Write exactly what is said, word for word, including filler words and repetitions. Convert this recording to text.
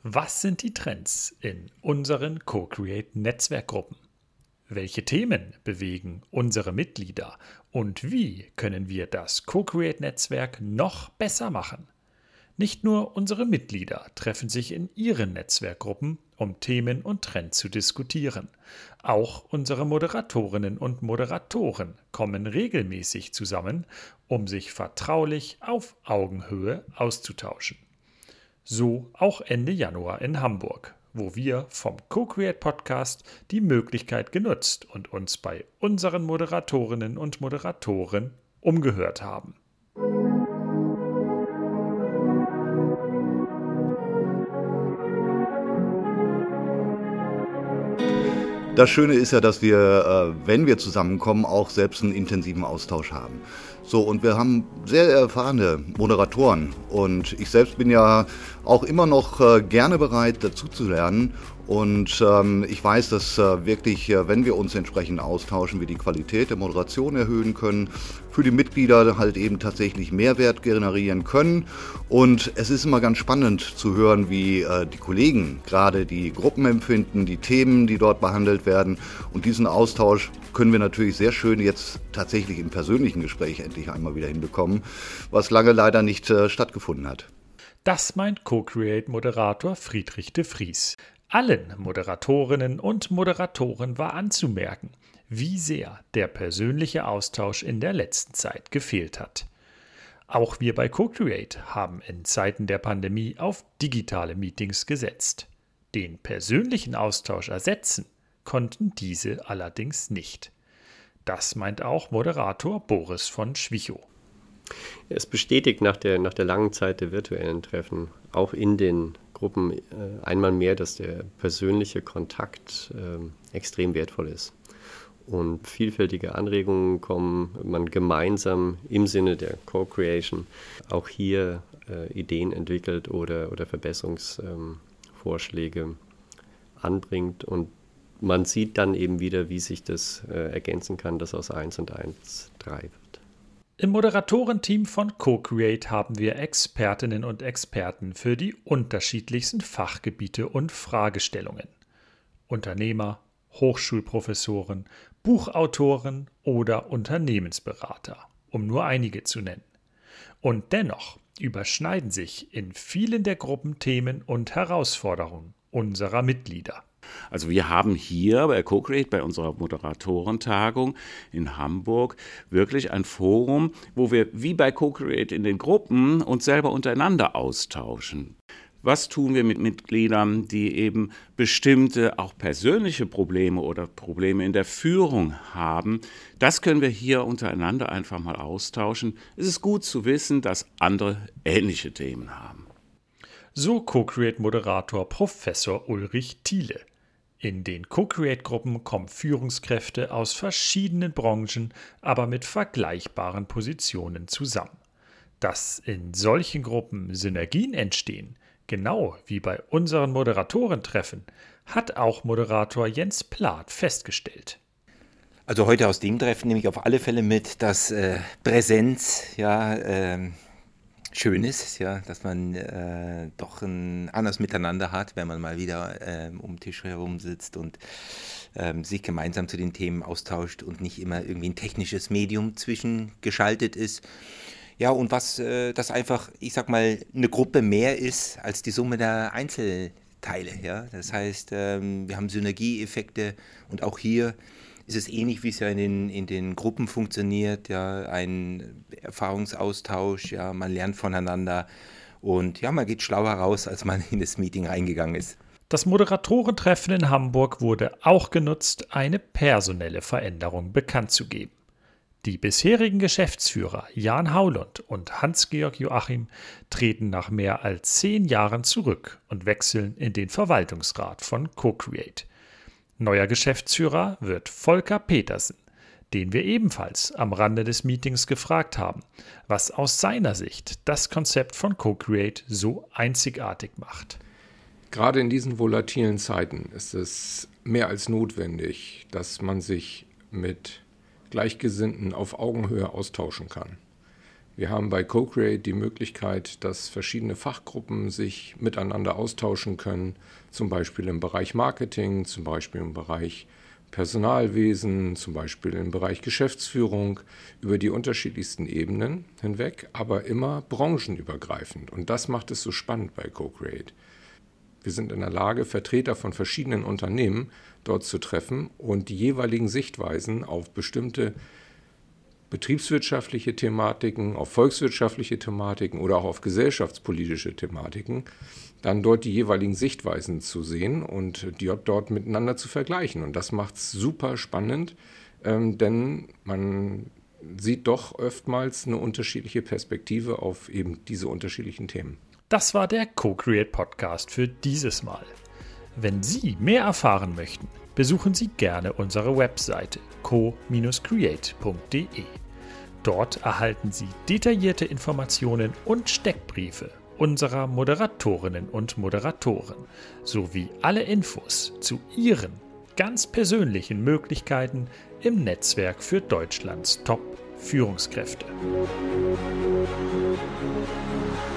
Was sind die Trends in unseren Co-Create-Netzwerkgruppen? Welche Themen bewegen unsere Mitglieder und wie können wir das Co-Create-Netzwerk noch besser machen? Nicht nur unsere Mitglieder treffen sich in ihren Netzwerkgruppen, um Themen und Trends zu diskutieren. Auch unsere Moderatorinnen und Moderatoren kommen regelmäßig zusammen, um sich vertraulich auf Augenhöhe auszutauschen. So auch Ende Januar in Hamburg, wo wir vom Co-Create Podcast die Möglichkeit genutzt und uns bei unseren Moderatorinnen und Moderatoren umgehört haben. Das Schöne ist ja, dass wir, wenn wir zusammenkommen, auch selbst einen intensiven Austausch haben. So, und wir haben sehr erfahrene Moderatoren und ich selbst bin ja auch immer noch gerne bereit, dazu zu lernen. Und ähm, ich weiß, dass äh, wirklich, äh, wenn wir uns entsprechend austauschen, wir die Qualität der Moderation erhöhen können, für die Mitglieder halt eben tatsächlich Mehrwert generieren können. Und es ist immer ganz spannend zu hören, wie äh, die Kollegen gerade die Gruppen empfinden, die Themen, die dort behandelt werden. Und diesen Austausch können wir natürlich sehr schön jetzt tatsächlich im persönlichen Gespräch endlich einmal wieder hinbekommen, was lange leider nicht äh, stattgefunden hat. Das meint Co-Create-Moderator Friedrich de Vries. Allen Moderatorinnen und Moderatoren war anzumerken, wie sehr der persönliche Austausch in der letzten Zeit gefehlt hat. Auch wir bei Co-Create haben in Zeiten der Pandemie auf digitale Meetings gesetzt. Den persönlichen Austausch ersetzen konnten diese allerdings nicht. Das meint auch Moderator Boris von Schwichow. Es bestätigt nach der, nach der langen Zeit der virtuellen Treffen, auch in den Gruppen, äh, einmal mehr, dass der persönliche Kontakt äh, extrem wertvoll ist. Und vielfältige Anregungen kommen, man gemeinsam im Sinne der Co-Creation auch hier äh, Ideen entwickelt oder, oder Verbesserungsvorschläge ähm, anbringt. Und man sieht dann eben wieder, wie sich das äh, ergänzen kann, dass aus eins und eins drei wird. Im Moderatorenteam von Co-Create haben wir Expertinnen und Experten für die unterschiedlichsten Fachgebiete und Fragestellungen. Unternehmer, Hochschulprofessoren, Buchautoren oder Unternehmensberater, um nur einige zu nennen. Und dennoch überschneiden sich in vielen der Gruppen Themen und Herausforderungen unserer Mitglieder. Also wir haben hier bei Co-Create, bei unserer Moderatoren-Tagung in Hamburg, wirklich ein Forum, wo wir wie bei Co-Create in den Gruppen uns selber untereinander austauschen. Was tun wir mit Mitgliedern, die eben bestimmte auch persönliche Probleme oder Probleme in der Führung haben? Das können wir hier untereinander einfach mal austauschen. Es ist gut zu wissen, dass andere ähnliche Themen haben. So Co-Create-Moderator Professor Ulrich Thiele. In den Co-Create-Gruppen kommen Führungskräfte aus verschiedenen Branchen, aber mit vergleichbaren Positionen zusammen. Dass in solchen Gruppen Synergien entstehen, genau wie bei unseren Moderatorentreffen, hat auch Moderator Jens Plath festgestellt. Also heute aus dem Treffen nehme ich auf alle Fälle mit, dass äh, Präsenz ja äh, schön ist, ja, dass man äh, doch ein anderes Miteinander hat, wenn man mal wieder äh, um den Tisch herum sitzt und äh, sich gemeinsam zu den Themen austauscht und nicht immer irgendwie ein technisches Medium zwischengeschaltet ist. Ja, und was äh, das einfach, ich sag mal, eine Gruppe mehr ist als die Summe der Einzelteile. Ja? Das heißt, ähm, wir haben Synergieeffekte und auch hier ist es ähnlich, wie es ja in den, in den Gruppen funktioniert, ja, ein Erfahrungsaustausch, ja, man lernt voneinander und ja, man geht schlauer raus, als man in das Meeting reingegangen ist. Das Moderatorentreffen in Hamburg wurde auch genutzt, eine personelle Veränderung bekannt zu geben. Die bisherigen Geschäftsführer Jan Haulund und Hans-Georg Joachim treten nach mehr als zehn Jahren zurück und wechseln in den Verwaltungsrat von Co-Create. Neuer Geschäftsführer wird Volker Petersen, den wir ebenfalls am Rande des Meetings gefragt haben, was aus seiner Sicht das Konzept von Co-Create so einzigartig macht. Gerade in diesen volatilen Zeiten ist es mehr als notwendig, dass man sich mit Gleichgesinnten auf Augenhöhe austauschen kann. Wir haben bei Co-Create die Möglichkeit, dass verschiedene Fachgruppen sich miteinander austauschen können, zum Beispiel im Bereich Marketing, zum Beispiel im Bereich Personalwesen, zum Beispiel im Bereich Geschäftsführung, über die unterschiedlichsten Ebenen hinweg, aber immer branchenübergreifend. Und das macht es so spannend bei Co-Create. Wir sind in der Lage, Vertreter von verschiedenen Unternehmen dort zu treffen und die jeweiligen Sichtweisen auf bestimmte betriebswirtschaftliche Thematiken, auf volkswirtschaftliche Thematiken oder auch auf gesellschaftspolitische Thematiken, dann dort die jeweiligen Sichtweisen zu sehen und die dort miteinander zu vergleichen. Und das macht es super spannend, ähm, denn man sieht doch oftmals eine unterschiedliche Perspektive auf eben diese unterschiedlichen Themen. Das war der Co-Create Podcast für dieses Mal. Wenn Sie mehr erfahren möchten, besuchen Sie gerne unsere Webseite co Bindestrich create punkt de. Dort erhalten Sie detaillierte Informationen und Steckbriefe unserer Moderatorinnen und Moderatoren sowie alle Infos zu Ihren ganz persönlichen Möglichkeiten im Netzwerk für Deutschlands Top-Führungskräfte.